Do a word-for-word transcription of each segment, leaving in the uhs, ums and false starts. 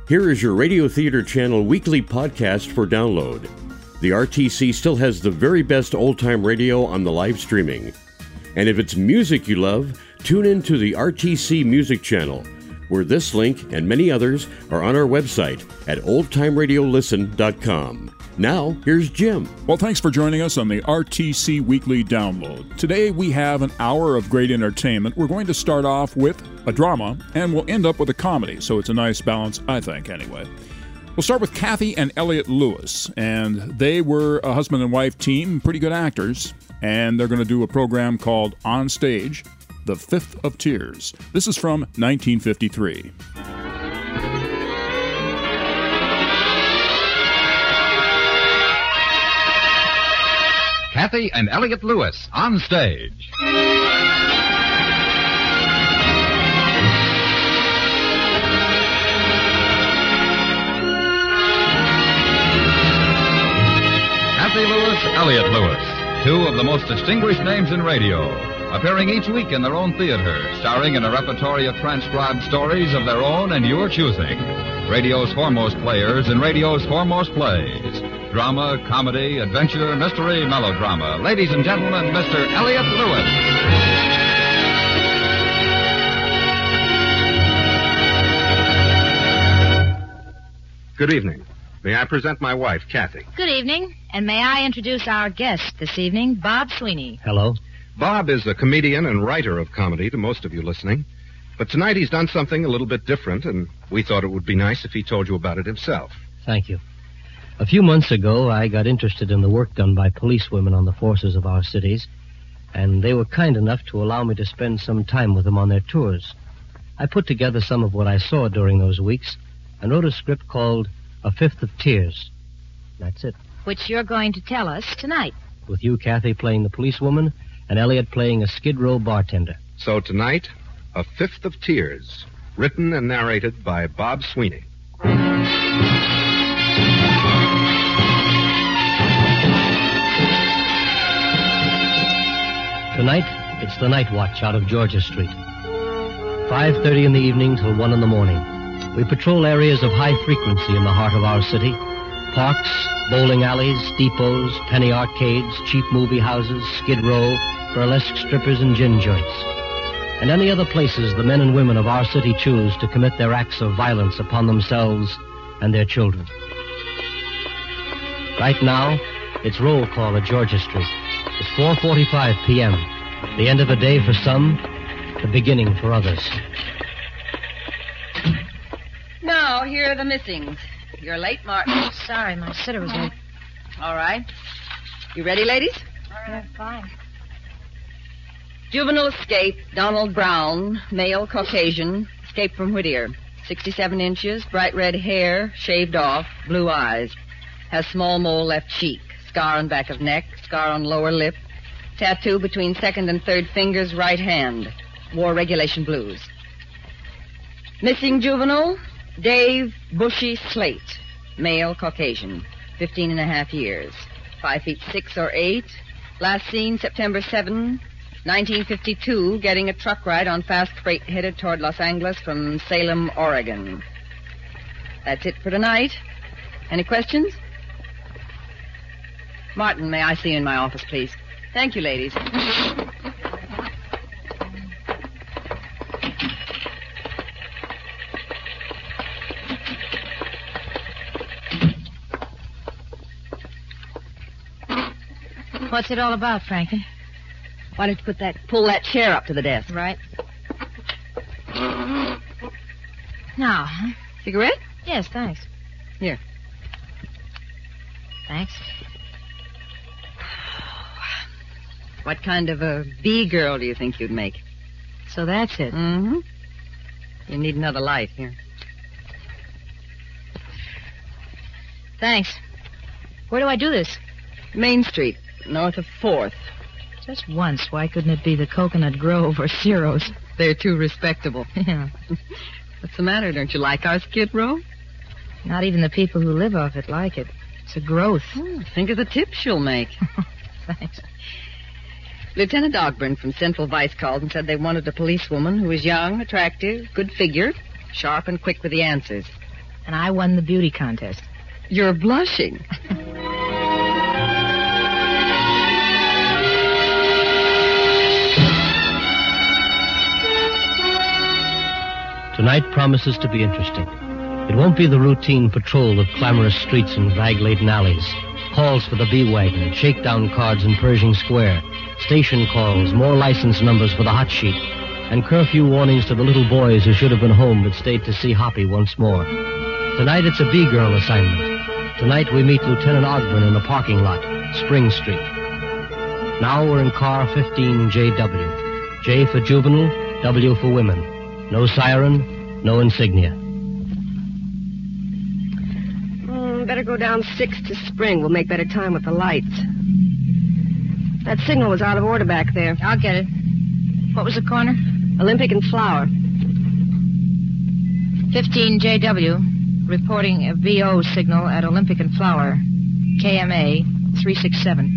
Here is your Radio Theater Channel weekly podcast for download. The R T C still has the very best old-time radio on the live streaming. And if it's music you love, tune in to the R T C Music Channel, where this link and many others are on our website at old time radio listen dot com. Now, here's Jim. Well, thanks for joining us on the R T C Weekly Download. Today, we have an hour of great entertainment. We're going to start off with a drama, and we'll end up with a comedy, so it's a nice balance, I think, anyway. We'll start with Kathy and Elliot Lewis, and they were a husband and wife team, pretty good actors, and they're going to do a program called On Stage, The Fifth of Tears. This is from nineteen fifty-three. Kathy and Elliot Lewis on stage. Kathy Lewis, Elliot Lewis, two of the most distinguished names in radio, appearing each week in their own theater, starring in a repertory of transcribed stories of their own and your choosing. Radio's foremost players in radio's foremost plays. Drama, comedy, adventure, mystery, melodrama. Ladies and gentlemen, Mister Elliot Lewis. Good evening. May I present my wife, Kathy? Good evening. And may I introduce our guest this evening, Bob Sweeney. Hello. Bob is a comedian and writer of comedy to most of you listening. But tonight he's done something a little bit different, and we thought it would be nice if he told you about it himself. Thank you. A few months ago, I got interested in the work done by policewomen on the forces of our cities, and they were kind enough to allow me to spend some time with them on their tours. I put together some of what I saw during those weeks and wrote a script called A Fifth of Tears. That's it. Which you're going to tell us tonight. With you, Kathy, playing the policewoman, and Elliot playing a Skid Row bartender. So tonight, A Fifth of Tears, written and narrated by Bob Sweeney. Tonight, it's the night watch out of Georgia Street. five thirty in the evening till one in the morning. We patrol areas of high frequency in the heart of our city. Parks, bowling alleys, depots, penny arcades, cheap movie houses, Skid Row, burlesque strippers, and gin joints. And any other places the men and women of our city choose to commit their acts of violence upon themselves and their children. Right now, it's roll call at Georgia Street. It's four forty-five p.m., the end of a day for some, the beginning for others. Now, here are the missings. You're late, Martin. Sorry, my sitter was late. All right. You ready, ladies? Yeah, fine. Juvenile escape, Donald Brown, male, Caucasian, escaped from Whittier. sixty-seven inches, bright red hair, shaved off, blue eyes. Has small mole left cheek, scar on back of neck, scar on lower lip, tattoo between second and third fingers, right hand. Wore regulation blues. Missing juvenile, Dave Bushy Slate, male, Caucasian, fifteen and a half years, five feet six or eight. Last seen September seventh, nineteen fifty-two, getting a truck ride on fast freight headed toward Los Angeles from Salem, Oregon. That's it for tonight. Any questions? Martin, may I see you in my office, please? Thank you, ladies. What's it all about, Franklin? Why don't you put that, pull that chair up to the desk? Right. Now, huh? Cigarette? Yes, thanks. Here. Thanks. What kind of a bee girl do you think you'd make? So that's it. Mm-hmm. You need another light here. Thanks. Where do I do this? Main Street, north of fourth. Just once. Why couldn't it be the Coconut Grove or Ciro's? They're too respectable. Yeah. What's the matter? Don't you like our Skid Row? Not even the people who live off it like it. It's a growth. Oh, think of the tips you'll make. Thanks. Lieutenant Ogburn from Central Vice called and said they wanted a policewoman who was young, attractive, good figure, sharp and quick with the answers. And I won the beauty contest. You're blushing. Tonight promises to be interesting. It won't be the routine patrol of clamorous streets and rag-laden alleys. Calls for the B-Wagon, shakedown cards in Pershing Square, station calls, more license numbers for the hot sheet, and curfew warnings to the little boys who should have been home but stayed to see Hoppy once more. Tonight it's a B-girl assignment. Tonight we meet Lieutenant Ogburn in the parking lot, Spring Street. Now we're in car fifteen J W. J for juvenile, W for women. No siren, no insignia. Better go down six to Spring. We'll make better time with the lights. That signal was out of order back there. I'll get it. What was the corner? Olympic and Flower. fifteen J W, reporting a V O signal at Olympic and Flower. K M A three six seven.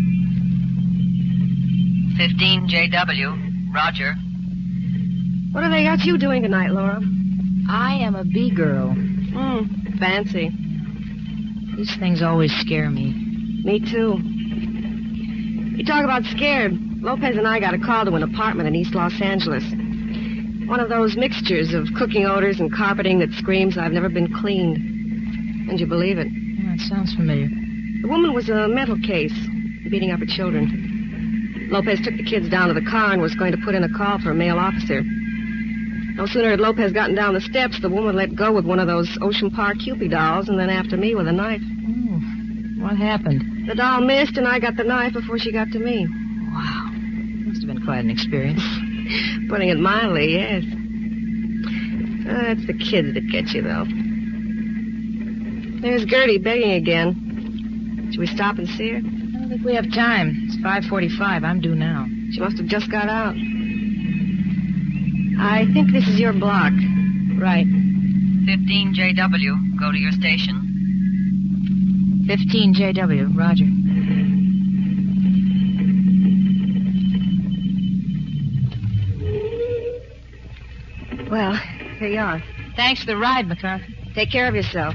fifteen J W, Roger. What have they got you doing tonight, Laura? I am a B-girl. Hmm, fancy. These things always scare me. Me, too. You talk about scared. Lopez and I got a call to an apartment in East Los Angeles. One of those mixtures of cooking odors and carpeting that screams, I've never been cleaned. And you believe it. Yeah, it sounds familiar. The woman was a mental case, beating up her children. Lopez took the kids down to the car and was going to put in a call for a male officer. No sooner had Lopez gotten down the steps, the woman let go with one of those Ocean Park Cupid dolls and then after me with a knife. Oh, what happened? The doll missed and I got the knife before she got to me. Wow. Must have been quite an experience. Putting it mildly, yes. Uh, it's the kids that get you, though. There's Gertie begging again. Should we stop and see her? I don't think we have time. It's five forty-five. I'm due now. She must have just got out. I think this is your block. Right. fifteen J W, go to your station. fifteen J W, Roger. Well, here you are. Thanks for the ride, McCarthy. Take care of yourself.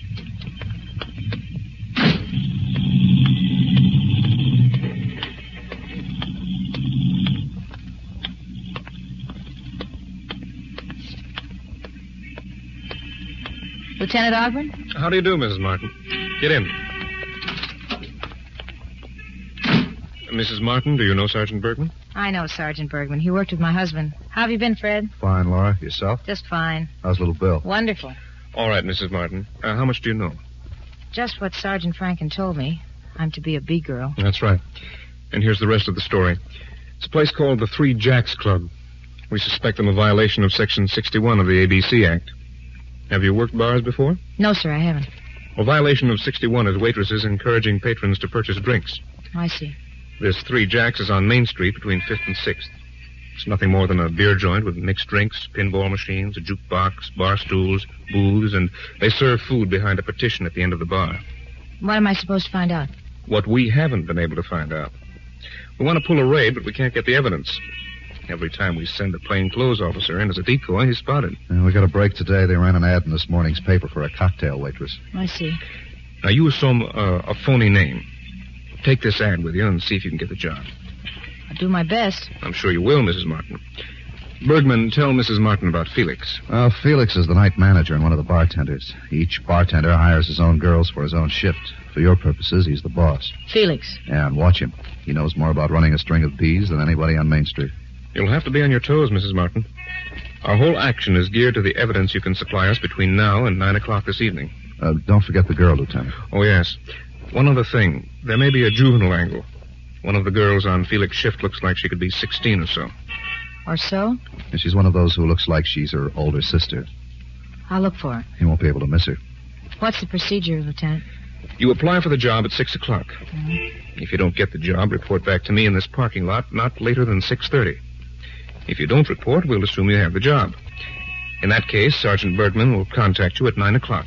Lieutenant Ogburn? How do you do, Missus Martin? Get in. Missus Martin, do you know Sergeant Bergman? I know Sergeant Bergman. He worked with my husband. How have you been, Fred? Fine, Laura. Yourself? Just fine. How's little Bill? Wonderful. All right, Missus Martin. Uh, how much do you know? Just what Sergeant Franken told me. I'm to be a B-girl. That's right. And here's the rest of the story. It's a place called the Three Jacks Club. We suspect them of violation of Section sixty-one of the A B C Act. Have you worked bars before? No, sir, I haven't. Well, violation of sixty-one is waitresses encouraging patrons to purchase drinks. I see. This Three Jacks is on Main Street between fifth and sixth. It's nothing more than a beer joint with mixed drinks, pinball machines, a jukebox, bar stools, booths, and they serve food behind a partition at the end of the bar. What am I supposed to find out? What we haven't been able to find out. We want to pull a raid, but we can't get the evidence. Every time we send a plainclothes officer in as a decoy, he's spotted. Yeah, we got a break today. They ran an ad in this morning's paper for a cocktail waitress. I see. Now, you assume uh, a phony name. Take this ad with you and see if you can get the job. I'll do my best. I'm sure you will, Missus Martin. Bergman, tell Missus Martin about Felix. Well, Felix is the night manager and one of the bartenders. Each bartender hires his own girls for his own shift. For your purposes, he's the boss. Felix. Yeah, and watch him. He knows more about running a string of bees than anybody on Main Street. You'll have to be on your toes, Missus Martin. Our whole action is geared to the evidence you can supply us between now and nine o'clock this evening. Uh, don't forget the girl, Lieutenant. Oh, yes. One other thing. There may be a juvenile angle. One of the girls on Felix's shift looks like she could be sixteen or so. Or so? And she's one of those who looks like she's her older sister. I'll look for her. You won't be able to miss her. What's the procedure, Lieutenant? You apply for the job at six o'clock. Mm-hmm. If you don't get the job, report back to me in this parking lot not later than six thirty. If you don't report, we'll assume you have the job. In that case, Sergeant Bergman will contact you at nine o'clock.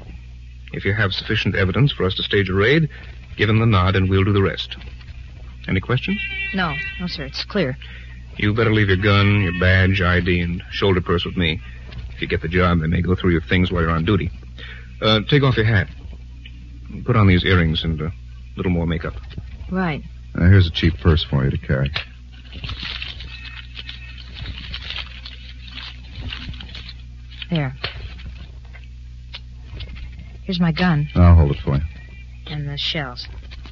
If you have sufficient evidence for us to stage a raid, give him the nod and we'll do the rest. Any questions? No. No, sir. It's clear. You better leave your gun, your badge, I D, and shoulder purse with me. If you get the job, they may go through your things while you're on duty. Uh, take off your hat. Put on these earrings and a little more makeup. Right. Uh, here's a cheap purse for you to carry. There. Here's my gun. I'll hold it for you. And the shells.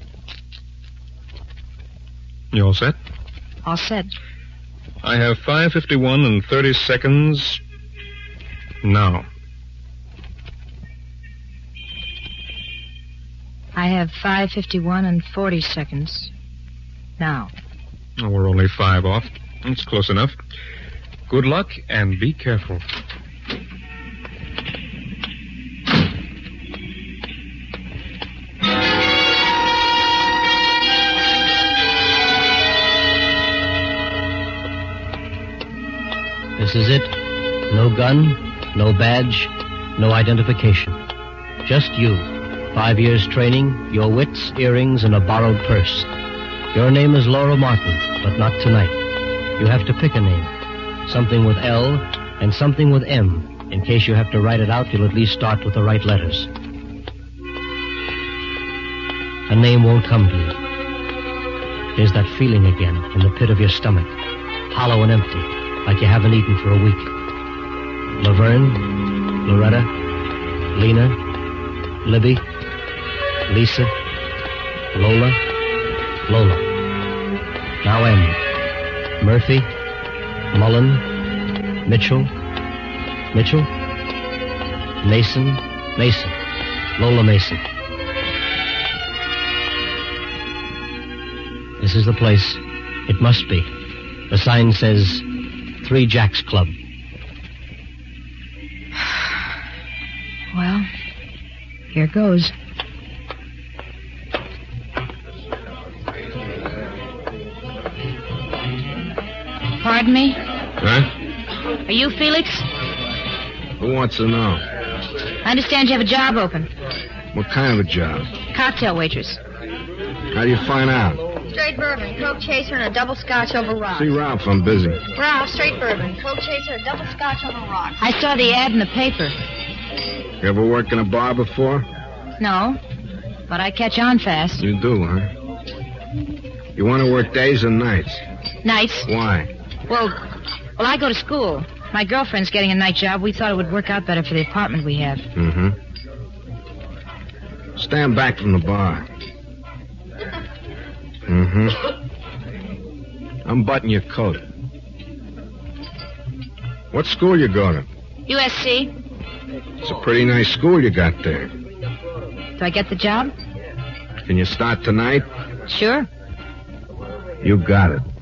You all set? All set. I have five fifty-one and thirty seconds now. I have five fifty-one and forty seconds now. Oh, we're only five off. It's close enough. Good luck and be careful. This is it. No gun, no badge, no identification. Just you. Five years training, your wits, earrings, and a borrowed purse. Your name is Laura Martin, but not tonight. You have to pick a name. Something with L and something with M. In case you have to write it out, you'll at least start with the right letters. A name won't come to you. There's that feeling again in the pit of your stomach. Hollow and empty, like you haven't eaten for a week. Laverne, Loretta, Lena, Libby, Lisa, Lola, Lola. Now M. Murphy, Mullen, Mitchell, Mitchell, Mason, Mason, Lola Mason. This is the place. It must be. The sign says Three Jacks Club. Well, here goes. Pardon me? Huh? Are you Felix? Who wants to know? I understand you have a job open. What kind of a job? Cocktail waitress. How do you find out? Straight bourbon, Coke chaser, and a double scotch over rocks. See Ralph, I'm busy. Ralph, straight bourbon, Coke chaser, a double scotch over rocks. I saw the ad in the paper. You ever worked in a bar before? No, but I catch on fast. You do, huh? You want to work days or nights? Nights. Why? Well, well, I go to school. My girlfriend's getting a night job. We thought it would work out better for the apartment we have. Mm-hmm. Stand back from the bar. Mm-hmm. Unbutton your coat. What school you go to? U S C. It's a pretty nice school you got there. Do I get the job? Can you start tonight? Sure. You got it.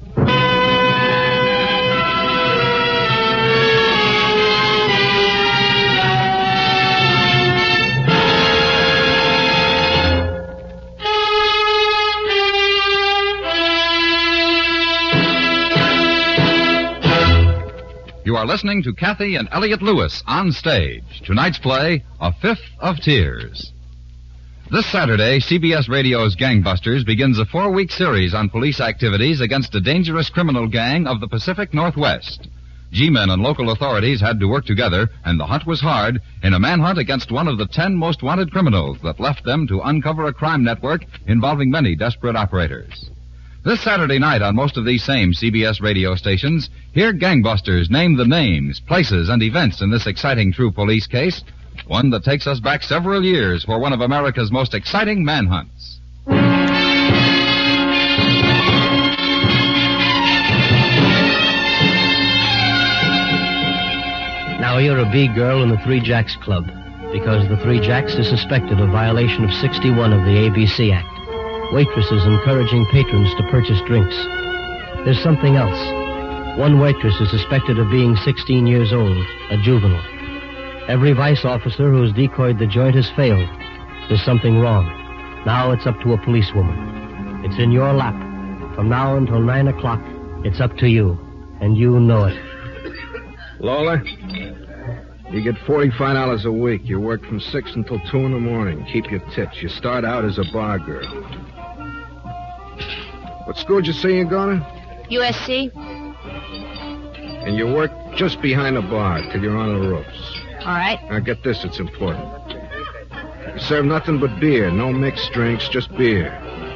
You are listening to Kathy and Elliot Lewis on stage. Tonight's play, A Fifth of Tears. This Saturday, C B S Radio's Gangbusters begins a four-week series on police activities against a dangerous criminal gang of the Pacific Northwest. G-men and local authorities had to work together, and the hunt was hard, in a manhunt against one of the ten most wanted criminals that left them to uncover a crime network involving many desperate operators. This Saturday night on most of these same C B S radio stations, hear Gangbusters name the names, places, and events in this exciting true police case, one that takes us back several years for one of America's most exciting manhunts. Now you're a B girl in the Three Jacks Club, because the Three Jacks is suspected of violation of sixty-one of the A B C Act. Waitresses encouraging patrons to purchase drinks. There's something else. One waitress is suspected of being sixteen years old, a juvenile. Every vice officer who has decoyed the joint has failed. There's something wrong. Now it's up to a policewoman. It's in your lap. From now until nine o'clock, it's up to you. And you know it. Lola, you get forty-five dollars a week. You work from six until two in the morning. Keep your tips. You start out as a bar girl. What school did you say you're going to? U S C. And you work just behind the bar till you're on the ropes. All right. Now get this, it's important. serve nothing but beer. No mixed drinks, just beer.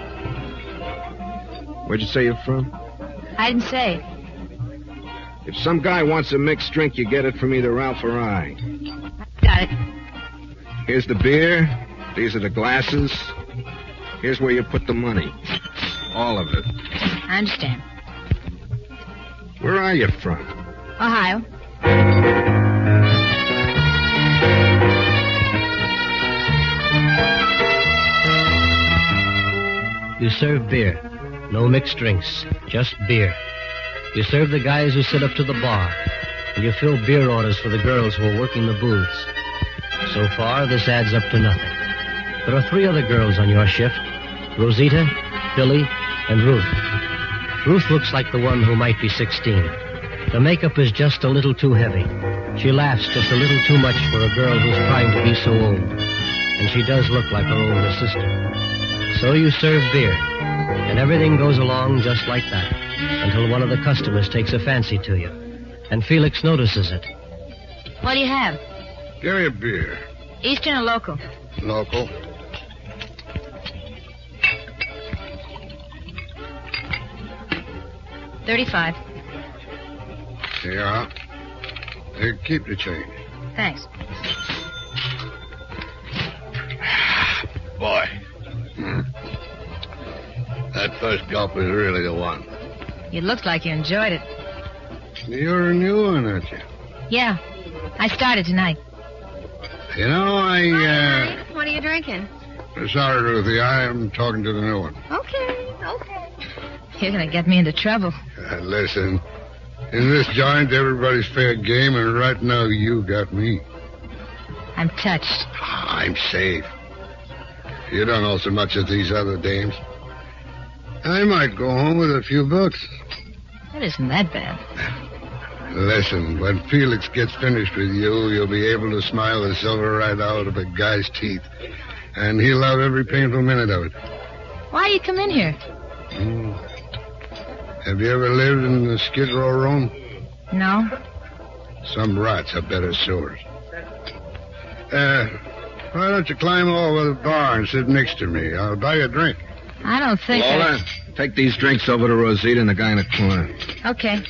Where'd you say you're from? I didn't say. If some guy wants a mixed drink, you get it from either Ralph or I. Got it. Here's the beer. These are the glasses. Here's where you put the money. All of it. I understand. Where are you from? Ohio. You serve beer. No mixed drinks. Just beer. You serve the guys who sit up to the bar. And you fill beer orders for the girls who are working the booths. So far, this adds up to nothing. There are three other girls on your shift. Rosita, Billy, and Ruth. Ruth looks like the one who might be sixteen. The makeup is just a little too heavy. She laughs just a little too much for a girl who's trying to be so old. And she does look like her older sister. So you serve beer. And everything goes along just like that. Until one of the customers takes a fancy to you. And Felix notices it. What do you have? Give me a beer. Eastern or local? Local. Thirty-five. Yeah. Here, keep the change. Thanks. Boy. Hmm. That first gulp was really the one. You looked like you enjoyed it. You're a new one, aren't you? Yeah. I started tonight. You know, I, uh... What are you drinking? Sorry, Ruthie, I am talking to the new one. Okay, okay. You're going to get me into trouble. Uh, listen, in this joint, everybody's fair game, and right now you got me. I'm touched. I'm safe. You don't know so much as these other dames. I might go home with a few bucks. That isn't that bad. Listen, when Felix gets finished with you, you'll be able to smile the silver right out of a guy's teeth. And he'll love every painful minute of it. Why do you come in here? Mm. Have you ever lived in the Skid Row room? No. Some rats have better sewers. Uh, why don't you climb over the bar and sit next to me? I'll buy you a drink. I don't think Lola, I... take these drinks over to Rosita and the guy in the corner. Okay.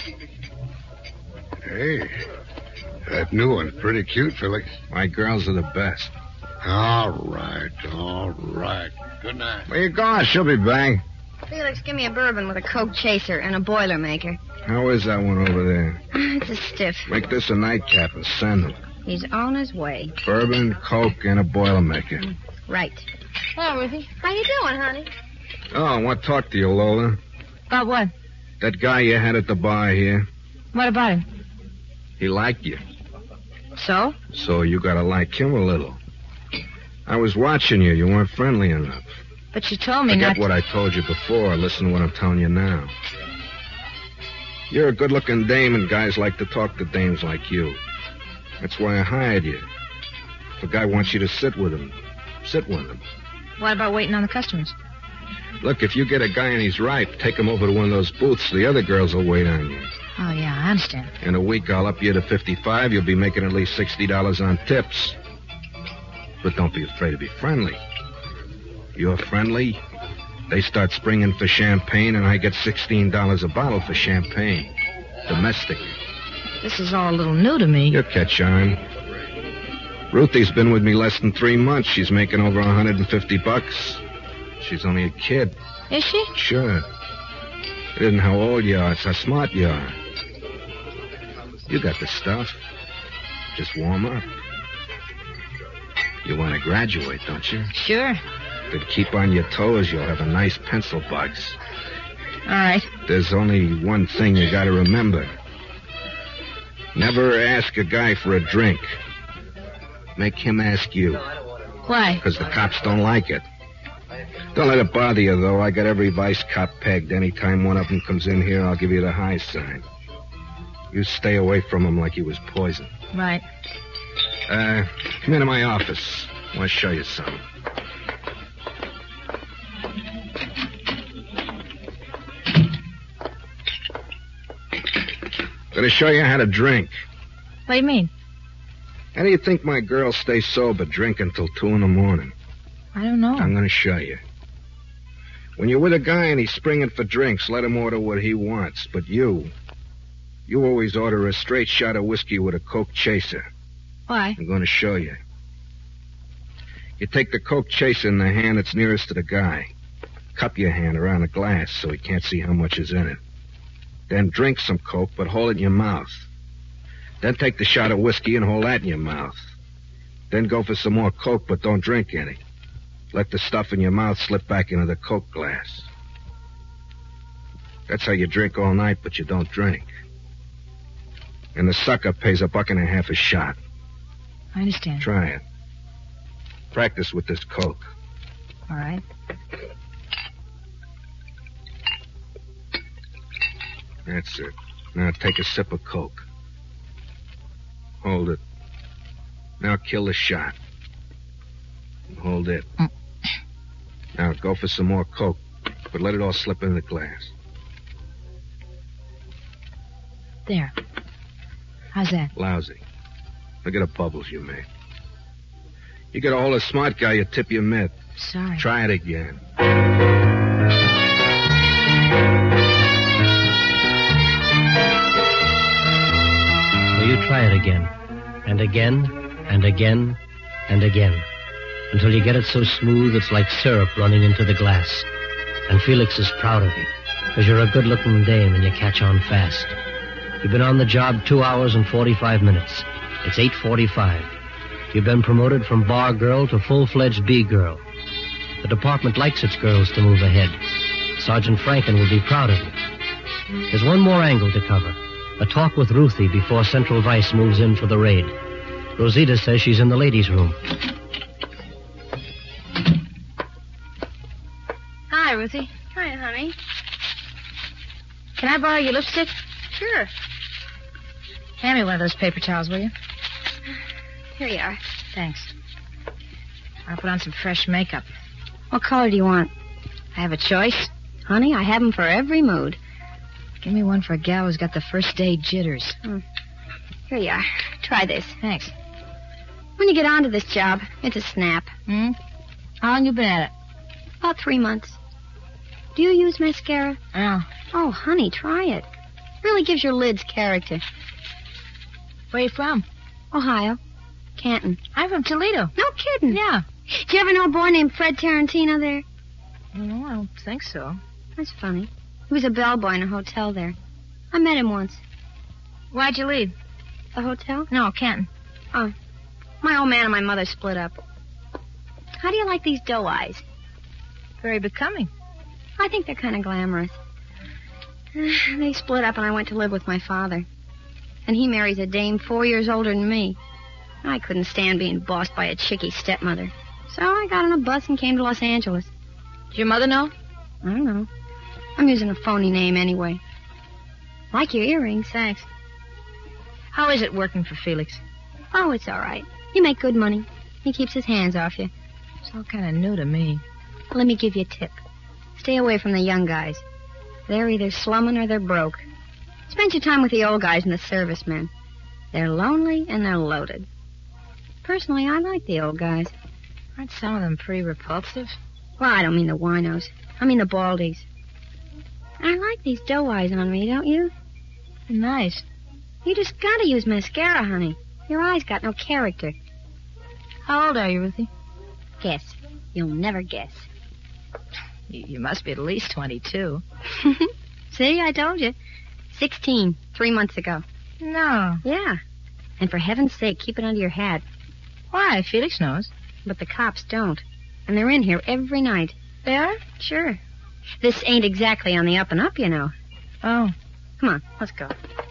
Hey, that new one's pretty cute, Felix. My girls are the best. All right, all right. Good night. Where you going? She'll be back. Felix, give me a bourbon with a Coke chaser and a Boilermaker. How is that one over there? It's a stiff. Make this a nightcap and send him. He's on his way. Bourbon, Coke, and a Boilermaker. Right. Hello, Ruthie. How you doing, honey? Oh, I want to talk to you, Lola. About what? That guy you had at the bar here. What about him? He liked you. So? So you gotta like him a little. I was watching you. You weren't friendly enough. But you told me Forget not to... what I told you before. Listen to what I'm telling you now. You're a good-looking dame, and guys like to talk to dames like you. That's why I hired you. If a guy wants you to sit with him, sit with him. What about waiting on the customers? Look, if you get a guy and he's right, take him over to one of those booths. The other girls will wait on you. Oh, yeah, I understand. In a week, I'll up you to fifty-five. You'll be making at least sixty dollars on tips. But don't be afraid to be friendly. You're friendly, they start springing for champagne, and I get sixteen dollars a bottle for champagne. Domestic. This is all a little new to me. You'll catch on. Ruthie's been with me less than three months. She's making over one hundred fifty bucks. She's only a kid. Is she? Sure. It isn't how old you are, it's how smart you are. You got the stuff. Just warm up. You want to graduate, don't you? Sure. Then keep on your toes. You'll have a nice pencil box. All right. There's only one thing you got to remember. Never ask a guy for a drink. Make him ask you. Why? Because the cops don't like it. Don't let it bother you, though. I got every vice cop pegged. Anytime one of them comes in here, I'll give you the high sign. You stay away from him like he was poison. Right. Uh, come into my office. I want to show you something. Gonna show you how to drink. What do you mean? How do you think my girls stay sober, drink until two in the morning? I don't know. I'm going to show you. When you're with a guy and he's springing for drinks, let him order what he wants. But you, you always order a straight shot of whiskey with a Coke chaser. Why? I'm going to show you. You take the Coke chaser in the hand that's nearest to the guy. Cup your hand around the glass so he can't see how much is in it. Then drink some Coke, but hold it in your mouth. Then take the shot of whiskey and hold that in your mouth. Then go for some more Coke, but don't drink any. Let the stuff in your mouth slip back into the Coke glass. That's how you drink all night, but you don't drink. And the sucker pays a buck and a half a shot. I understand. Try it. Practice with this Coke. All right. That's it. Now take a sip of Coke. Hold it. Now kill the shot. Hold it. Mm. Now go for some more Coke, but let it all slip in the glass. There. How's that? Lousy. Look at the bubbles you made. You get a hold of a smart guy, you tip your mitt. Sorry. Try it again. So you try it again, and again, and again, and again, until you get it so smooth it's like syrup running into the glass. And Felix is proud of you, because you're a good-looking dame and you catch on fast. You've been on the job two hours and forty-five minutes. It's eight forty-five. You've been promoted from bar girl to full-fledged B-girl. The department likes its girls to move ahead. Sergeant Franken will be proud of you. There's one more angle to cover. A talk with Ruthie before Central Vice moves in for the raid. Rosita says she's in the ladies' room. Hi, Ruthie. Hi, honey. Can I borrow your lipstick? Sure. Hand me one of those paper towels, will you? Here you are. Thanks. I'll put on some fresh makeup. What color do you want? I have a choice. Honey, I have them for every mood. Give me one for a gal who's got the first day jitters. Hmm. Here you are. Try this. Thanks. When you get onto this job, it's a snap. Hmm? How long you been at it? About three months. Do you use mascara? Oh. Oh, honey, try it. Really gives your lids character. Where you from? Ohio. Canton. I'm from Toledo. No kidding. Yeah. Did you ever know a boy named Fred Tarantino there? No, I don't think so. That's funny. He was a bellboy in a hotel there. I met him once. Why'd you leave? The hotel? No, Canton. Oh. My old man and my mother split up. How do you like these doe eyes? Very becoming. I think they're kind of glamorous. They split up and I went to live with my father. And he marries a dame four years older than me. I couldn't stand being bossed by a chicky stepmother. So I got on a bus and came to Los Angeles. Did your mother know? I don't know. I'm using a phony name anyway. Like your earrings. Thanks. How is it working for Felix? Oh, it's all right. You make good money. He keeps his hands off you. It's all kind of new to me. Let me give you a tip. Stay away from the young guys. They're either slumming or they're broke. Spend your time with the old guys and the servicemen. They're lonely and they're loaded. Personally, I like the old guys. Aren't some of them pretty repulsive? Well, I don't mean the winos. I mean the baldies. I like these doe eyes on me, don't you? Nice. You just gotta use mascara, honey. Your eyes got no character. How old are you, Ruthie? Guess. You'll never guess. You, you must be at least twenty-two. See, I told you. Sixteen, three months ago. No. Yeah. And for heaven's sake, keep it under your hat. Why? Felix knows. But the cops don't. And they're in here every night. They are? Sure. This ain't exactly on the up and up, you know. Oh. Come on, let's go.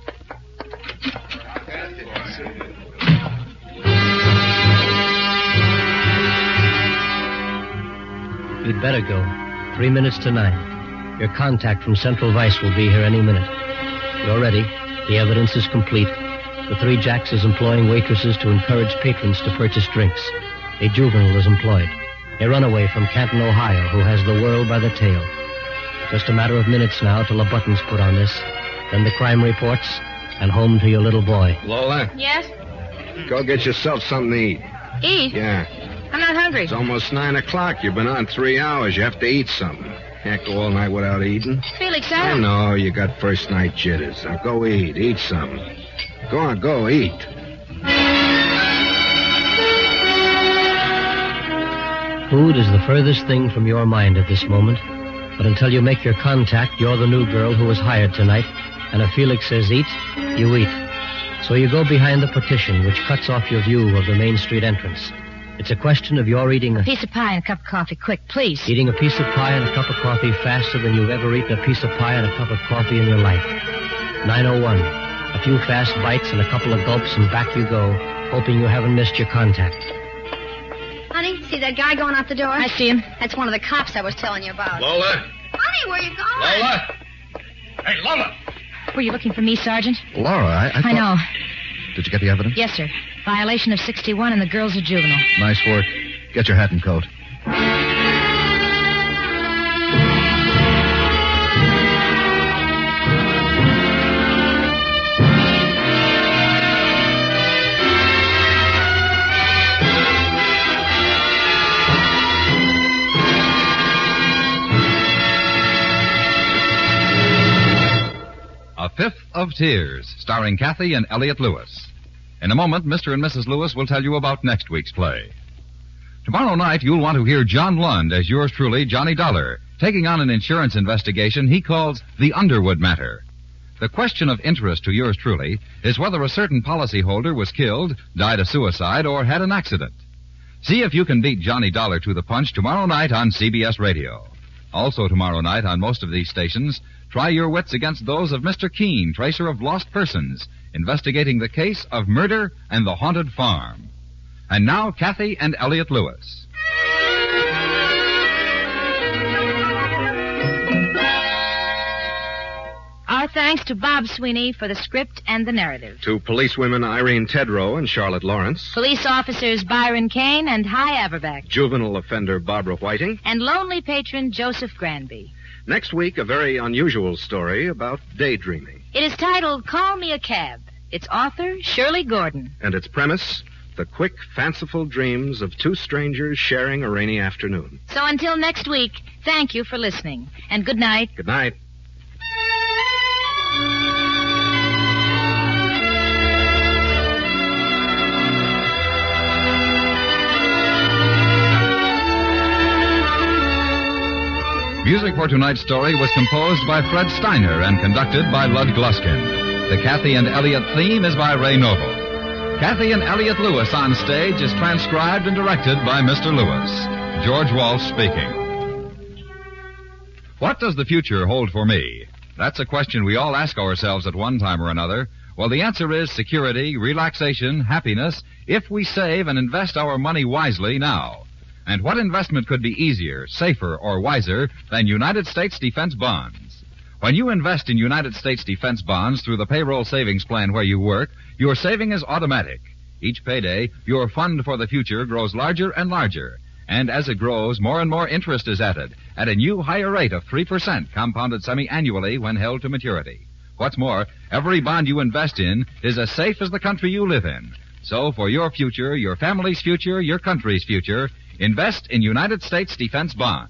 You'd better go. Three minutes to nine. Your contact from Central Vice will be here any minute. You're ready. The evidence is complete. The Three Jacks is employing waitresses to encourage patrons to purchase drinks. A juvenile is employed. A runaway from Canton, Ohio, who has the world by the tail. Just a matter of minutes now till a button's put on this. Then the crime reports, and home to your little boy. Lola? Yes? Go get yourself something to eat. Eat? Yeah. I'm not hungry. It's almost nine o'clock. You've been on three hours. You have to eat something. Can't go all night without eating. Felix, I... I know, you got first night jitters. Now go eat. Eat something. Go on, go eat. Food is the furthest thing from your mind at this moment. But until you make your contact, you're the new girl who was hired tonight. And if Felix says eat, you eat. So you go behind the partition, which cuts off your view of the Main Street entrance. It's a question of your eating a... a piece of pie and a cup of coffee, quick, please. Eating a piece of pie and a cup of coffee faster than you've ever eaten a piece of pie and a cup of coffee in your life. nine oh one. A few fast bites and a couple of gulps, and back you go, hoping you haven't missed your contact. Honey, see that guy going out the door? I see him. That's one of the cops I was telling you about. Lola? Honey, where you going? Lola? Hey, Lola! Were you looking for me, Sergeant? Laura, I, I thought... I know. Did you get the evidence? Yes, sir. Violation of sixty-one, and the girl's a juvenile. Nice work. Get your hat and coat. A Fifth of Tears, starring Kathy and Elliot Lewis. In a moment, Mister and Missus Lewis will tell you about next week's play. Tomorrow night, you'll want to hear John Lund as yours truly, Johnny Dollar, taking on an insurance investigation he calls the Underwood Matter. The question of interest to yours truly is whether a certain policyholder was killed, died a suicide, or had an accident. See if you can beat Johnny Dollar to the punch tomorrow night on C B S Radio. Also tomorrow night on most of these stations, try your wits against those of Mister Keene, tracer of lost persons, investigating the case of murder and the haunted farm. And now, Kathy and Elliot Lewis. Our thanks to Bob Sweeney for the script and the narrative. To policewomen Irene Tedrow and Charlotte Lawrence. Police officers Byron Kane and Hy Averback. Juvenile offender Barbara Whiting. And lonely patron Joseph Granby. Next week, a very unusual story about daydreaming. It is titled Call Me a Cab. Its author, Shirley Gordon. And its premise, the quick, fanciful dreams of two strangers sharing a rainy afternoon. So until next week, thank you for listening. And good night. Good night. Music for tonight's story was composed by Fred Steiner and conducted by Lud Gluskin. The Kathy and Elliot theme is by Ray Noble. Kathy and Elliot Lewis on stage is transcribed and directed by Mister Lewis. George Walsh speaking. What does the future hold for me? That's a question we all ask ourselves at one time or another. Well, the answer is security, relaxation, happiness, if we save and invest our money wisely now. And what investment could be easier, safer, or wiser than United States defense bonds? When you invest in United States defense bonds through the payroll savings plan where you work, your saving is automatic. Each payday, your fund for the future grows larger and larger. And as it grows, more and more interest is added at a new higher rate of three percent compounded semi-annually when held to maturity. What's more, every bond you invest in is as safe as the country you live in. So for your future, your family's future, your country's future, invest in United States defense bonds.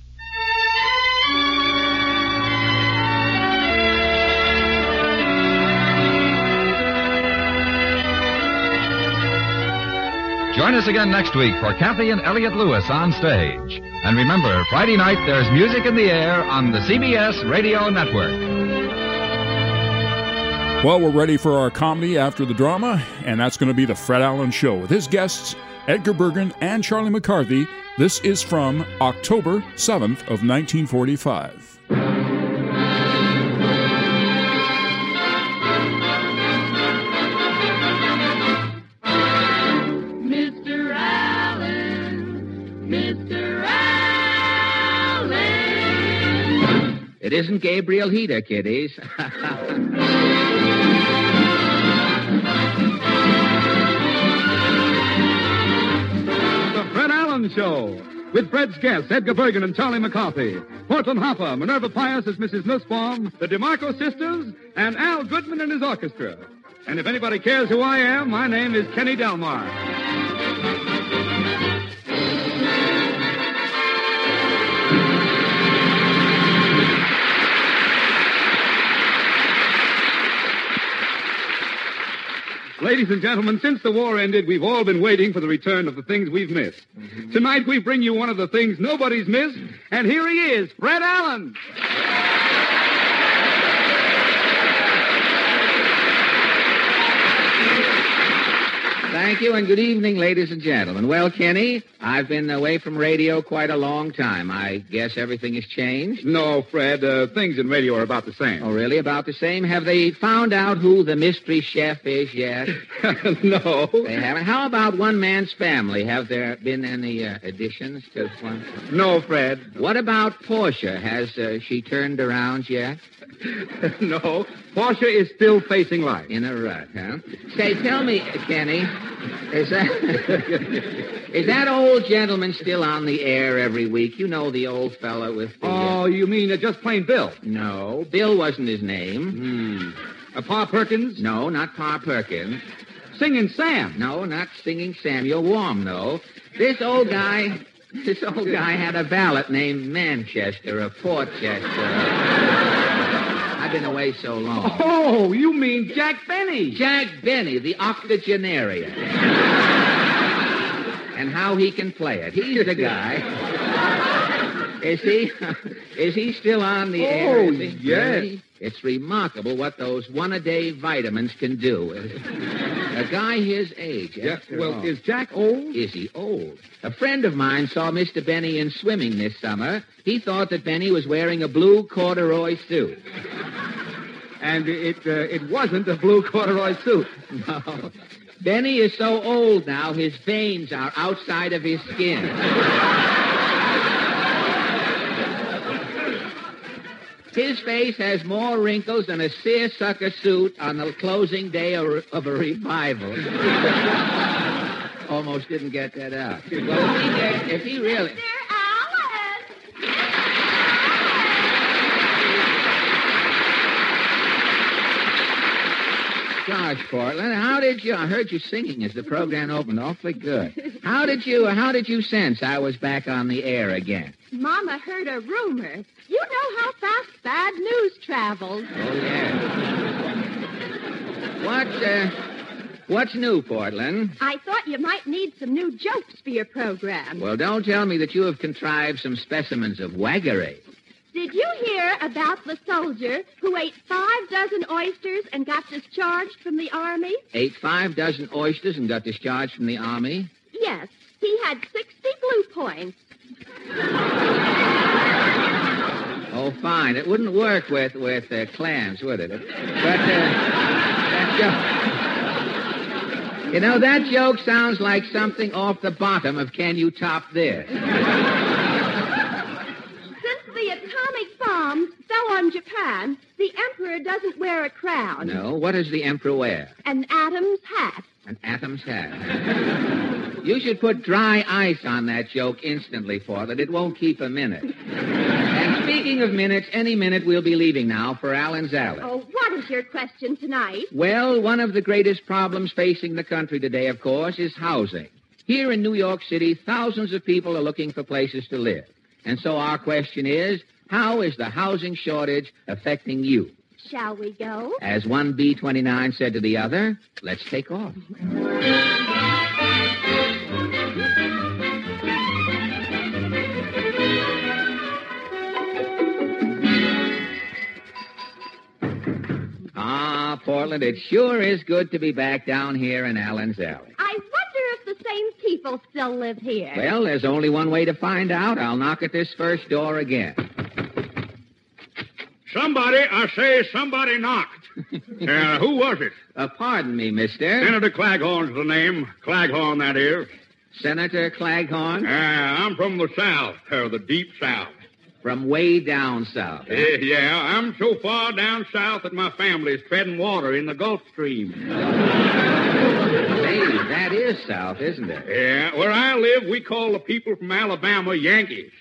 Join us again next week for Kathy and Elliot Lewis on stage. And remember, Friday night there's music in the air on the C B S Radio Network. Well, we're ready for our comedy after the drama, and that's going to be the Fred Allen Show with his guests, Edgar Bergen and Charlie McCarthy. This is from October seventh of nineteen forty-five. Mister Allen, Mister Allen. It isn't Gabriel Heder, kiddies. Show with Fred's guests, Edgar Bergen and Charlie McCarthy, Portland Hopper, Minerva Pius as Missus Nussbaum, the DeMarco sisters, and Al Goodman and his orchestra. And if anybody cares who I am, my name is Kenny Delmar. Ladies and gentlemen, since the war ended, we've all been waiting for the return of the things we've missed. Mm-hmm. Tonight, we bring you one of the things nobody's missed, and here he is, Fred Allen. Thank you, and good evening, ladies and gentlemen. Well, Kenny, I've been away from radio quite a long time. I guess everything has changed? No, Fred. Uh, things in radio are about the same. Oh, really? About the same? Have they found out who the mystery chef is yet? No. They haven't? How about One Man's Family? Have there been any uh, additions to one? No, Fred. What about Portia? Has uh, she turned around yet? No. Portia is still facing life. In a rut, huh? Say, tell me, Kenny, is that is that old gentleman still on the air every week? You know, the old fellow with the... Oh, uh... you mean uh, just plain Bill? No, Bill wasn't his name. Hmm. Uh, Pa Perkins? No, not Pa Perkins. Singing Sam? No, not Singing Sam. You're warm, though. This old guy... This old guy had a valet named Manchester or Portchester. I've been away so long. Oh, you mean Jack Benny. Jack Benny, the octogenarian. And how he can play it. He's the guy. Is he? Is he still on the oh, air? Oh, yes. Really? It's remarkable what those one-a-day vitamins can do. A guy his age, yeah, after well, all. Is Jack old? Is he old? A friend of mine saw Mister Benny in swimming this summer. He thought that Benny was wearing a blue corduroy suit. And it uh, it wasn't a blue corduroy suit. No. Benny is so old now, his veins are outside of his skin. His face has more wrinkles than a seersucker suit on the closing day of of a revival. Almost didn't get that out. Well, if he, gets, if he really... Gosh, Portland, how did you... I heard you singing as the program opened. Awfully good. How did you... How did you sense I was back on the air again? Mama heard a rumor. You know how fast bad news travels. Oh, yeah. What, uh... What's new, Portland? I thought you might need some new jokes for your program. Well, don't tell me that you have contrived some specimens of waggery. Did you hear about the soldier who ate five dozen oysters and got discharged from the Army? Ate five dozen oysters and got discharged from the Army? Yes. He had sixty blue points. Oh, fine. It wouldn't work with, with uh, clams, would it? But, uh, that joke... You know, that joke sounds like something off the bottom of Can You Top This? Bombs fell on Japan, the emperor doesn't wear a crown. No, what does the emperor wear? An Adam's hat. An Adam's hat. You should put dry ice on that joke instantly, Portland. It won't keep a minute. And speaking of minutes, any minute we'll be leaving now for Allen's Alley. Oh, what is your question tonight? Well, one of the greatest problems facing the country today, of course, is housing. Here in New York City, thousands of people are looking for places to live. And so our question is, how is the housing shortage affecting you? Shall we go? As one B twenty-nine said to the other, let's take off. Ah, Portland, it sure is good to be back down here in Allen's Alley. I wonder if the same people still live here. Well, there's only one way to find out. I'll knock at this first door again. Somebody, I say somebody knocked. uh, who was it? Uh, pardon me, mister. Senator Claghorn's the name. Claghorn, that is. Senator Claghorn? Uh, I'm from the South, uh, the deep South. From way down south. Huh? Uh, yeah, I'm so far down south that my family's treading water in the Gulf Stream. Hey, that is south, isn't it? Yeah, where I live, we call the people from Alabama Yankees.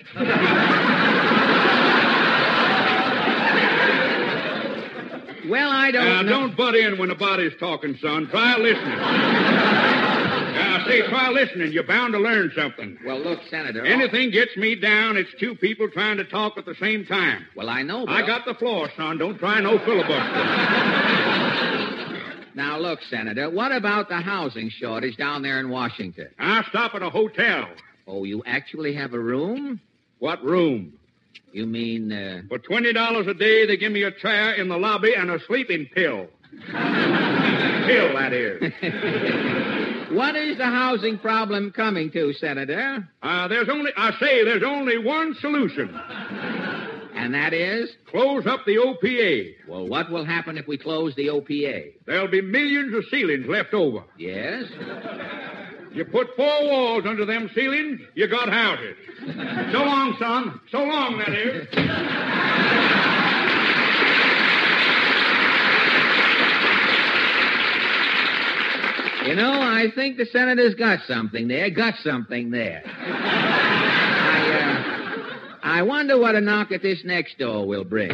Well, I don't uh, know. Don't butt in when the body's talking, son. Try listening. uh, I say try listening. You're bound to learn something. Well, look, Senator. Anything gets me down, it's two people trying to talk at the same time. Well, I know, but... I got the floor, son. Don't try no filibuster. Now, look, Senator, what about the housing shortage down there in Washington? I stop at a hotel. Oh, you actually have a room? What room? You mean, uh... For twenty dollars a day, they give me a chair in the lobby and a sleeping pill. Pill, that is. What is the housing problem coming to, Senator? Uh, there's only, I say, there's only one solution. And that is? Close up the O P A. Well, what will happen if we close the O P A? There'll be millions of ceilings left over. Yes? You put four walls under them ceilings, you got houses. So long, son. So long, that is. You know, I think the senator's got something there. Got something there. I, uh, I wonder what a knock at this next door will bring.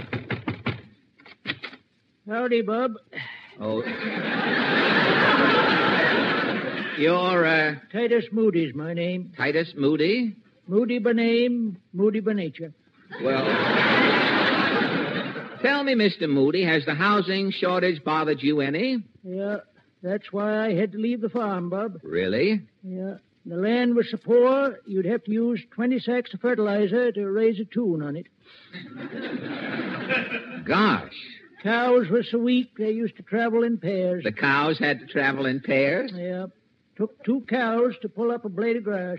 Howdy, Bub. Oh. You're, uh... Titus Moody's my name. Titus Moody? Moody by name, Moody by nature. Well, tell me, Mister Moody, has the housing shortage bothered you any? Yeah, that's why I had to leave the farm, Bub. Really? Yeah. The land was so poor, you'd have to use twenty sacks of fertilizer to raise a tune on it. Gosh. Cows were so weak, they used to travel in pairs. The cows had to travel in pairs? Yeah. Took two cows to pull up a blade of grass.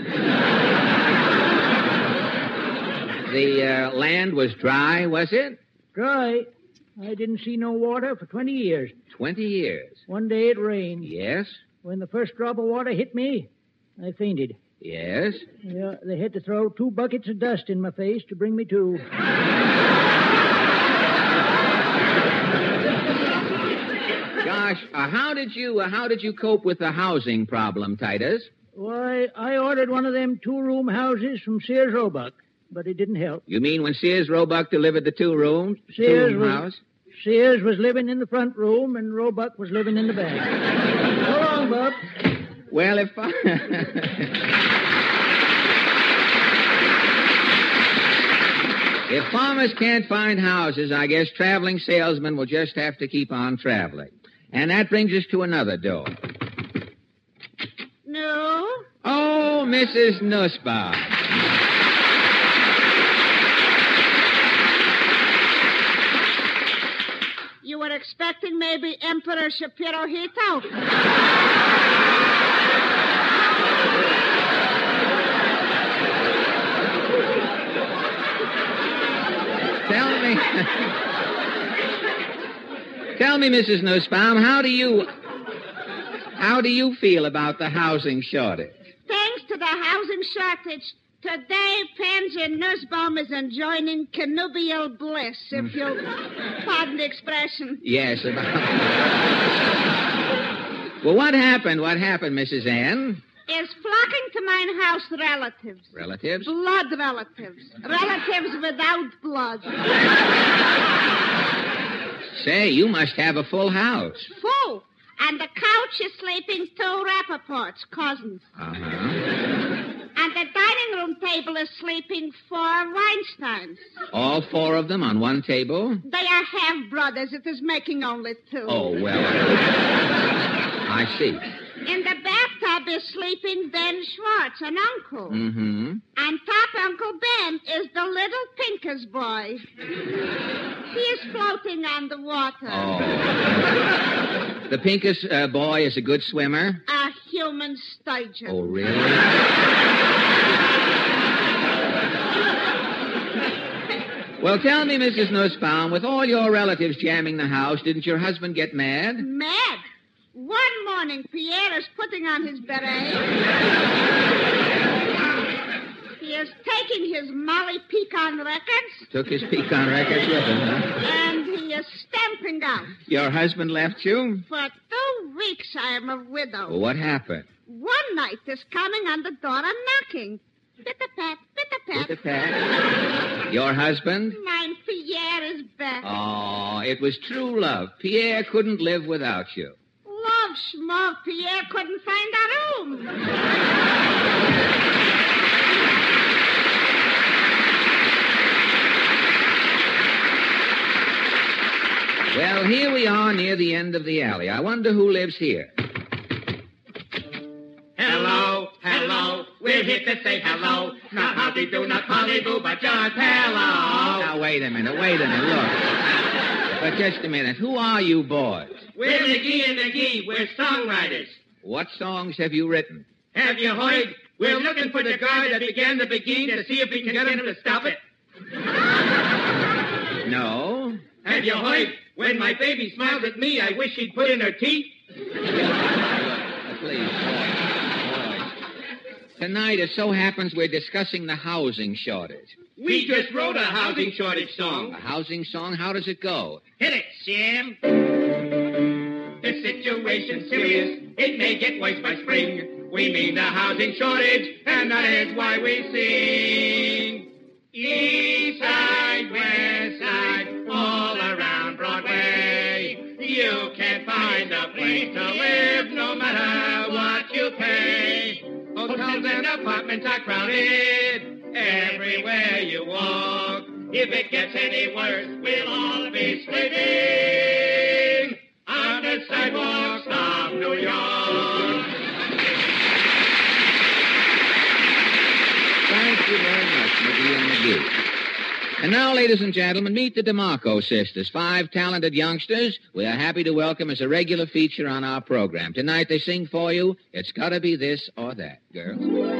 The uh, land was dry, was it? Dry? I didn't see no water for twenty years. Twenty years? One day it rained. Yes? When the first drop of water hit me, I fainted. Yes? Yeah, they had to throw two buckets of dust in my face to bring me to. Gosh, uh, how did you uh, how did you cope with the housing problem, Titus? Why, I ordered one of them two-room houses from Sears Roebuck, but it didn't help. You mean when Sears Roebuck delivered the two-room Sears two-room was, house? Sears was living in the front room, and Roebuck was living in the back. So long, Bub. Well, if I... If farmers can't find houses, I guess traveling salesmen will just have to keep on traveling. And that brings us to another door. No? Oh, Missus Nussbaum. You were expecting maybe Emperor Shapiro-Hito? Tell me... Tell me, Missus Nussbaum, how do you... How do you feel about the housing shortage? Thanks to the housing shortage, today Pansy Nussbaum is enjoying connubial bliss, if you'll pardon the expression. Yes, about... Well, what happened? What happened, Missus Ann? Is flocking to mine house relatives. Relatives? Blood relatives. Relatives without blood. Say, you must have a full house. Full. And the couch is sleeping two Rappaports, cousins. Uh-huh. And the dining room table is sleeping four Weinsteins. All four of them on one table? They are half-brothers. It is making only two. Oh, well. I see. In the bathtub is sleeping Ben Schwartz, an uncle. Mm-hmm. And top Uncle Ben is the little Pincus boy. He is floating on the water. Oh. The Pincus uh, boy is a good swimmer? A human sturgeon. Oh, really? Well, tell me, Missus Nussbaum, with all your relatives jamming the house, didn't your husband get mad? Mad? One morning, Pierre is putting on his beret. He is taking his Molly Pecan records. Took his pecan records with him, huh? And he is stamping out. Your husband left you? For two weeks I am a widow. Well, what happened? One night is coming on the door and knocking. Pit-a-pat, pit-a-pat. Pit-a-pat. Your husband? Mine Pierre is back. Oh, it was true love. Pierre couldn't live without you. Love, schmuck. Pierre couldn't find a room. Well, Well, here we are near the end of the alley. I wonder who lives here. Hello, hello, we're here to say hello. Not howdy do, not polly do, but just hello. Now, wait a minute, wait a minute, look. But just a minute, who are you boys? We're McGee and McGee. We're songwriters. What songs have you written? Have you heard? We're looking for the guy that began the begin to see if we can get him to stop it. No. Have you heard? When my baby smiles at me, I wish she'd put in her teeth. Please, boys. Boys. Tonight, it so happens we're discussing the housing shortage. We just wrote a housing shortage song. A housing song? How does it go? Hit it, Sam. The situation's serious. It may get worse by spring. We mean the housing shortage, and that is why we sing. East side, west side, all around Broadway. You can't find a place to live no matter what you pay. Hotels and apartments are crowded everywhere you walk. If it gets any worse, we'll all be sleeping on the sidewalks of New York. Thank you very much, McGee and McGee. And now, ladies and gentlemen, meet the DeMarco sisters, five talented youngsters we are happy to welcome as a regular feature on our program. Tonight they sing for you, It's Gotta Be This or That, girls.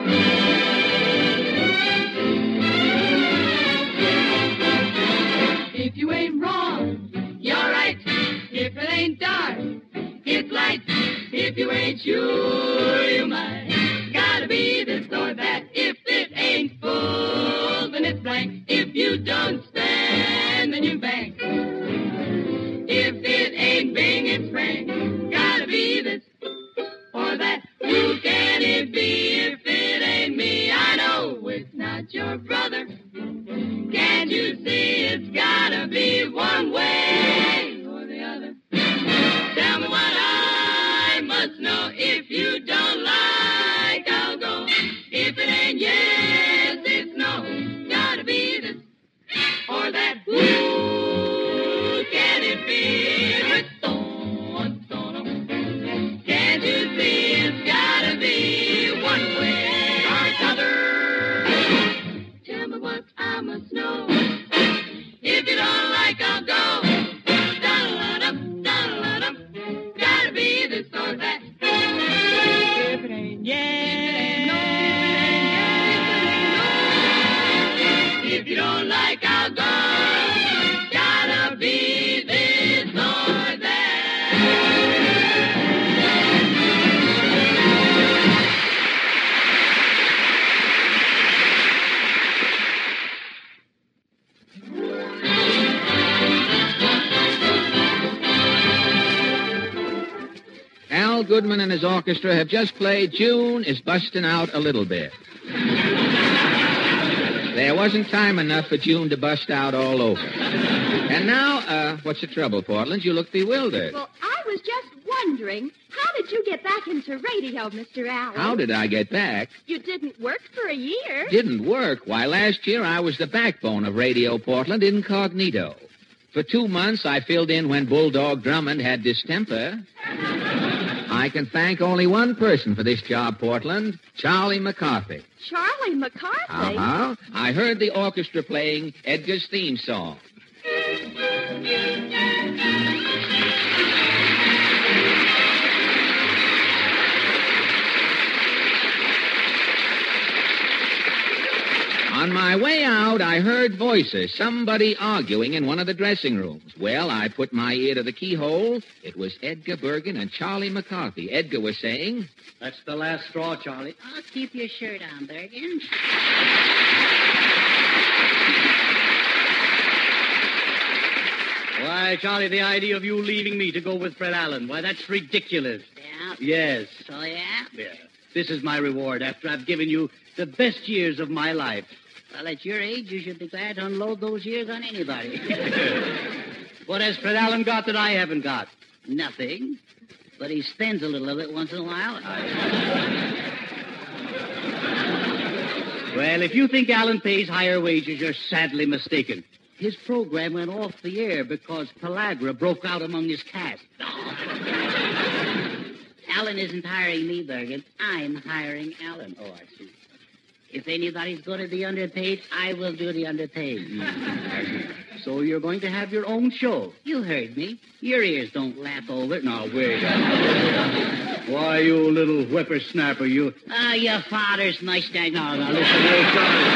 If you ain't wrong, you're right. If it ain't dark, it's light. If you ain't sure, you might. Gotta be this or that. If it ain't full, then it's blank. If you don't spend, then you bank. If it ain't Bing, it's Frank. Gotta be this or that. Who can it be if it ain't me? I know it's not your brother. Can't you see it's gotta be one way or the other? Tell me what I must know. If you don't like, I'll go. If it ain't yes, it's no. Gotta be this or that. Who can it be? Can't you see it's gotta be one way or the other? Tell me what I must know. If you don't like, I'll go. Da-da-da-dum, da-da-da-dum. Gotta be this or that. If it ain't yes, if you don't like, I'll go. Gotta be this or that. Al Goodman and his orchestra have just played June is Bustin' Out a Little Bit. There wasn't time enough for June to bust out all over. And now, uh, what's the trouble, Portland? You look bewildered. Well, I was just wondering, how did you get back into radio, Mister Allen? How did I get back? You didn't work for a year. Didn't work. Why, last year I was the backbone of Radio Portland incognito. For two months, I filled in when Bulldog Drummond had distemper. I can thank only one person for this job, Portland, Charlie McCarthy. Charlie McCarthy? Uh-huh. I heard the orchestra playing Edgar's theme song. On my way out, I heard voices, somebody arguing in one of the dressing rooms. Well, I put my ear to the keyhole. It was Edgar Bergen and Charlie McCarthy. Edgar was saying... That's the last straw, Charlie. I'll keep your shirt on, Bergen. Why, Charlie, the idea of you leaving me to go with Fred Allen, why, that's ridiculous. Yeah? Yes. So, yeah? Yeah. This is my reward after I've given you the best years of my life. Well, at your age, you should be glad to unload those years on anybody. What has Fred Allen got that I haven't got? Nothing. But he spends a little of it once in a while. Well, if you think Allen pays higher wages, you're sadly mistaken. His program went off the air because pellagra broke out among his cast. Alan isn't hiring me, Bergen. I'm hiring Alan. Oh, I see. If anybody's going to be underpaid, I will do the underpaid. So you're going to have your own show. You heard me. Your ears don't lap over it. Now, wait. Why, you little whippersnapper, you... Ah, your father's mustache. No, no, listen, you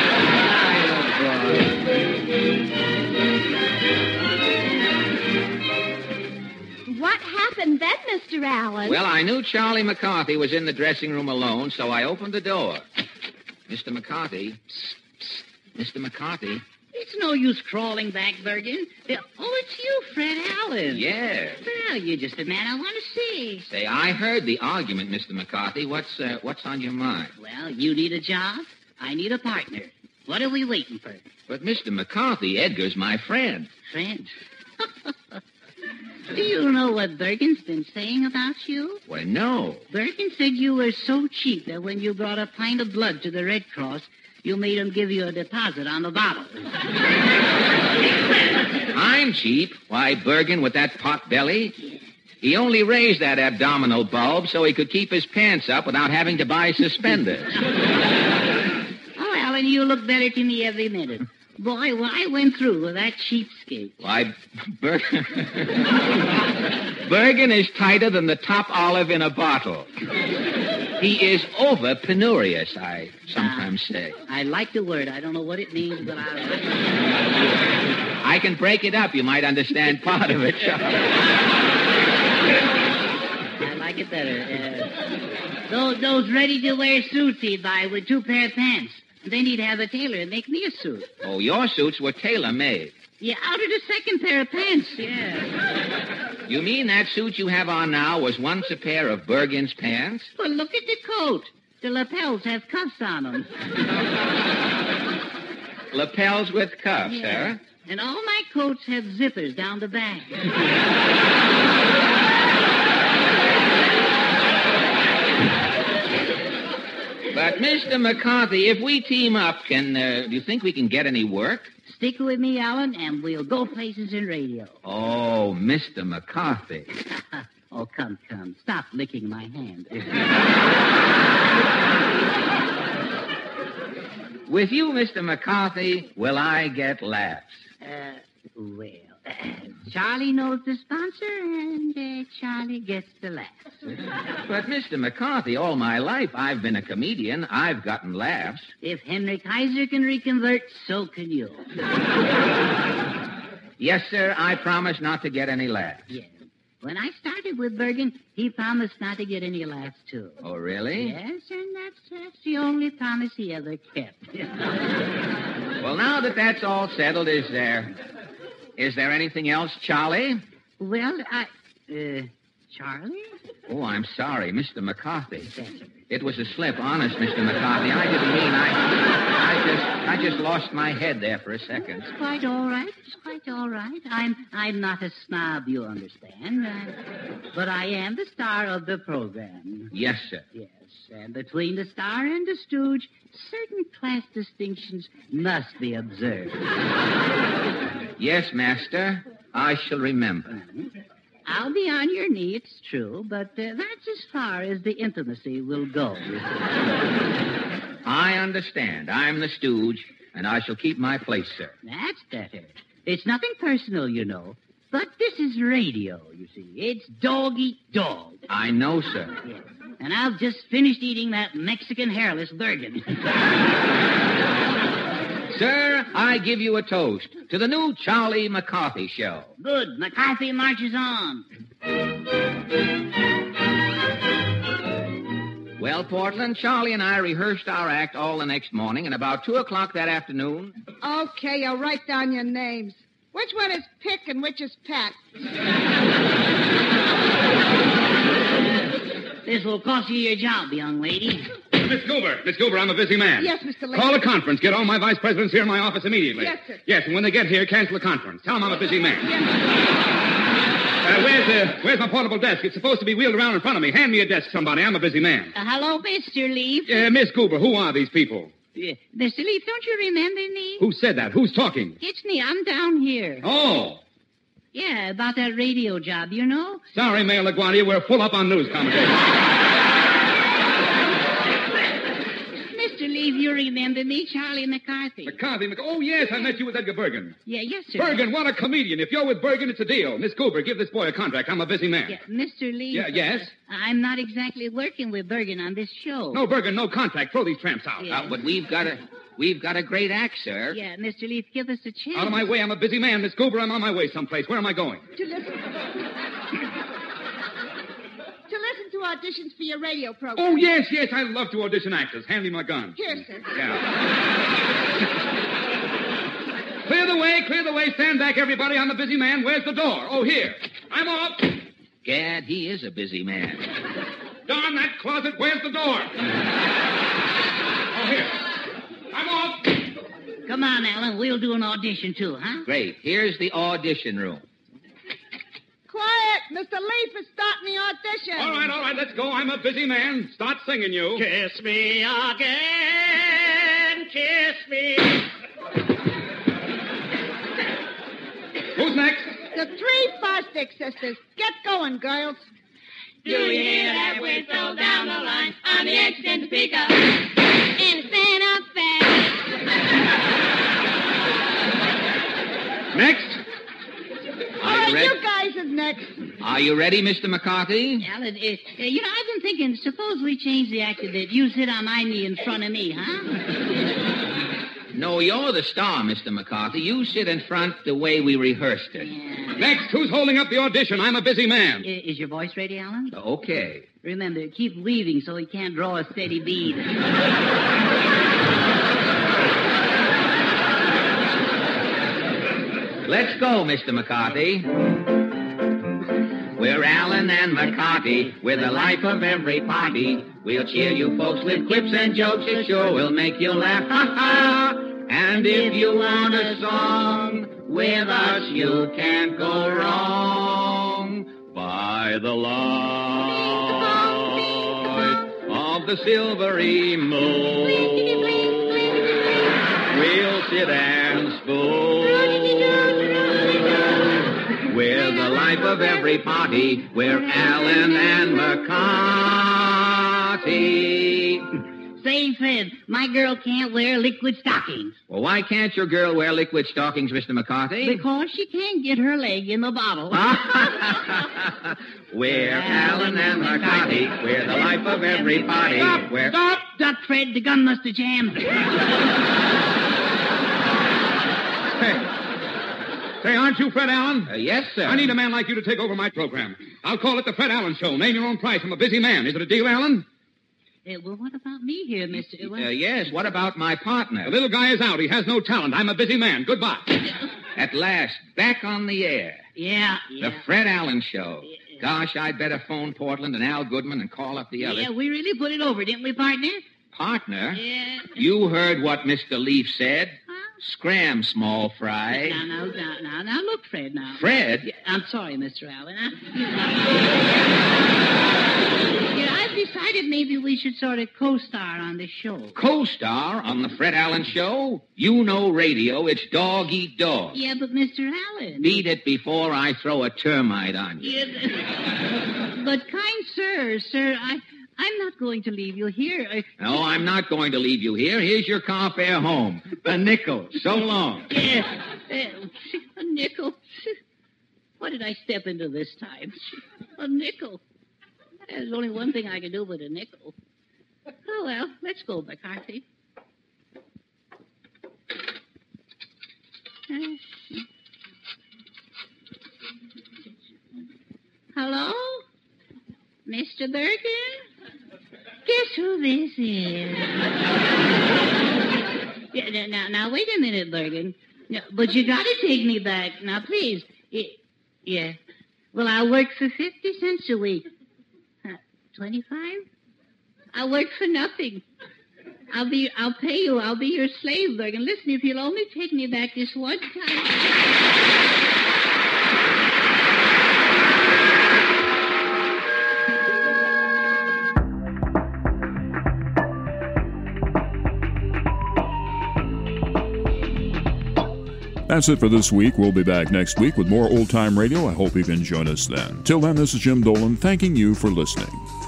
What happened then, Mister Allen? Well, I knew Charlie McCarthy was in the dressing room alone, so I opened the door. Mister McCarthy. Psst, psst. Mister McCarthy. It's no use crawling back, Bergen. Uh, Oh, it's you, Fred Allen. Yeah. Well, you're just the man I want to see. Say, I heard the argument, Mister McCarthy. What's uh, what's on your mind? Well, you need a job. I need a partner. What are we waiting for? But, Mister McCarthy, Edgar's my friend. Friend? Do you know what Bergen's been saying about you? Well, no. Bergen said you were so cheap that when you brought a pint of blood to the Red Cross, you made him give you a deposit on the bottle. I'm cheap. Why, Bergen with that pot belly? He only raised that abdominal bulb so he could keep his pants up without having to buy suspenders. Oh, Alan, you look better to me every minute. Boy, what I went through with that cheapskate. Why, Bergen... Bergen is tighter than the top olive in a bottle. He is over penurious, I sometimes uh, say. I like the word. I don't know what it means, but I like it. I can break it up. You might understand part of it, Charlie. I like it better. Uh, those, those ready-to-wear suits he'd buy with two pair of pants. Then he'd have a tailor make me a suit. Oh, your suits were tailor-made. Yeah, out of the second pair of pants, yeah. You mean that suit you have on now was once a pair of Bergen's pants? Well, look at the coat. The lapels have cuffs on them. Lapels with cuffs, yeah. huh? And all my coats have zippers down the back. But, Mister McCarthy, if we team up, can uh, do you think we can get any work? Stick with me, Alan, and we'll go places in radio. Oh, Mister McCarthy. Oh, come, come. Stop licking my hand. With you, Mister McCarthy, will I get laughs? Uh, well, uh, Charlie knows the sponsor, and uh, Charlie gets the laughs. But, Mister McCarthy, all my life I've been a comedian. I've gotten laughs. If Henry Kaiser can reconvert, so can you. Yes, sir, I promise not to get any laughs. Yes. When I started with Bergen, he promised not to get any laughs, too. Oh, really? Yes, and that's, that's the only promise he ever kept. Well, now that that's all settled, is there... Is there anything else, Charlie? Well, I... Uh, Charlie? Oh, I'm sorry, Mister McCarthy. It was a slip, honest, Mister McCarthy. I didn't mean I... I just... I just lost my head there for a second. It's quite all right. It's quite all right. I'm... I'm not a snob, you understand. Uh, but I am the star of the program. Yes, sir. Yes, and between the star and the stooge, certain class distinctions must be observed. Yes, master. I shall remember. Mm-hmm. I'll be on your knee, it's true, but uh, that's as far as the intimacy will go. I understand. I'm the stooge, and I shall keep my place, sir. That's better. It's nothing personal, you know. But this is radio, you see. It's dog eat dog. I know, sir. Yes. And I've just finished eating that Mexican hairless Bergen. Sir, I give you a toast to the new Charlie McCarthy show. Good. McCarthy marches on. Well, Portland, Charlie and I rehearsed our act all the next morning, and about two o'clock that afternoon... Okay, I'll write down your names. Which one is Pick and which is Pat? This will cost you your job, young lady. Miss Goober, Miss Goober, I'm a busy man. Yes, Mister Lane. Call a conference. Get all my vice presidents here in my office immediately. Yes, sir. Yes, and when they get here, cancel the conference. Tell them I'm a busy man. Yes, Uh, where's, uh, where's my portable desk? It's supposed to be wheeled around in front of me. Hand me a desk, somebody. I'm a busy man. Uh, hello, Mister Leaf. Uh, Miss Goober, who are these people? Yeah. Mister Leaf, don't you remember me? Who said that? Who's talking? It's me. I'm down here. Oh. Yeah, about that radio job, you know? Sorry, Mayor LaGuardia. We're full up on news commentators. Mister Leaf, you remember me, Charlie McCarthy. McCarthy? Mc- oh, yes, I met you with Edgar Bergen. Yeah, yes, sir. Bergen, what a comedian. If you're with Bergen, it's a deal. Miss Cooper, give this boy a contract. I'm a busy man. Yeah, Mister Leaf. Yeah, yes? Uh, I'm not exactly working with Bergen on this show. No, Bergen, no contract. Throw these tramps out. Yeah. Uh, but we've got a we've got a great act, sir. Yeah, Mister Leaf, give us a chance. Out of my way. I'm a busy man. Miss Cooper, I'm on my way someplace. Where am I going? To listen... to listen to auditions for your radio program. Oh, yes, yes. I love to audition actors. Hand me my gun. Here, sir. Yeah. Clear the way, clear the way. Stand back, everybody. I'm a busy man. Where's the door? Oh, here. I'm off. Gad, he is a busy man. Darn that closet. Where's the door? Oh, here. I'm off. Come on, Alan. We'll do an audition, too, huh? Great. Here's the audition room. Quiet! Mister Leaf is starting the audition. All right, all right. Let's go. I'm a busy man. Start singing, you. Kiss me again. Kiss me. Who's next? The three Fosdick sisters. Get going, girls. Do you hear that whistle down the line on the extended speaker? And stand up fast. Next. All right, you guys is next. Are you ready, Mister McCarthy? Alan, uh, uh, you know, I've been thinking, suppose we change the act a bit. You sit on my knee in front of me, huh? No, you're the star, Mister McCarthy. You sit in front the way we rehearsed it. Yeah. Next, who's holding up the audition? I'm a busy man. I- Is your voice ready, Alan? Okay. Remember, keep weaving so he can't draw a steady bead. Let's go, Mister McCarthy. We're Allen and McCarthy. We're the life of every party. We'll cheer you folks with quips and jokes. It sure will make you laugh. Ha ha! And if you want a song with us, you can't go wrong. By the light of the silvery moon, we'll sit and spoon. We're the life of every party. We're Allen and McCarthy. Say, Fred, my girl can't wear liquid stockings. Well, why can't your girl wear liquid stockings, Mister McCarthy? Because she can't get her leg in the bottle. We're Allen and McCarthy. We're the life of every party. Stop, We're... stop, duck, Fred. The gun must have jammed. Say, aren't you Fred Allen? Uh, yes, sir. I need a man like you to take over my program. I'll call it the Fred Allen Show. Name your own price. I'm a busy man. Is it a deal, Allen? Uh, well, what about me here, Mister Uh, yes, what about my partner? The little guy is out. He has no talent. I'm a busy man. Goodbye. At last, back on the air. Yeah, yeah. The Fred Allen Show. Gosh, I'd better phone Portland and Al Goodman and call up the others. Yeah, we really put it over, didn't we, partner? Partner? Yeah. You heard what Mister Leaf said. Scram, small fry. Now, now, now, now, now, look, Fred, now. Fred? Yeah, I'm sorry, Mister Allen. I... yeah, I've decided maybe we should sort of co-star on this show. Co-star on the Fred Allen Show? You know radio. It's dog eat dog. Yeah, but Mister Allen... Beat it before I throw a termite on you. Yeah, but, kind sir, sir, I... I'm not going to leave you here. I... No, I'm not going to leave you here. Here's your car fare home. A nickel. So long. Yeah, uh, a nickel. What did I step into this time? A nickel. There's only one thing I can do with a nickel. Oh, well, let's go, McCarthy. Hello? Mister Bergen? Guess who this is? yeah, now, now, wait a minute, Bergen. No, but you got to take me back. Now, please. Y- yeah. Well, I work for fifty cents a week. Uh, twenty-five? I work for nothing. I'll be, I'll pay you. I'll be your slave, Bergen. Listen, if you'll only take me back this one time. That's it for this week. We'll be back next week with more old-time radio. I hope you can join us then. Till then, this is Jim Dolan thanking you for listening.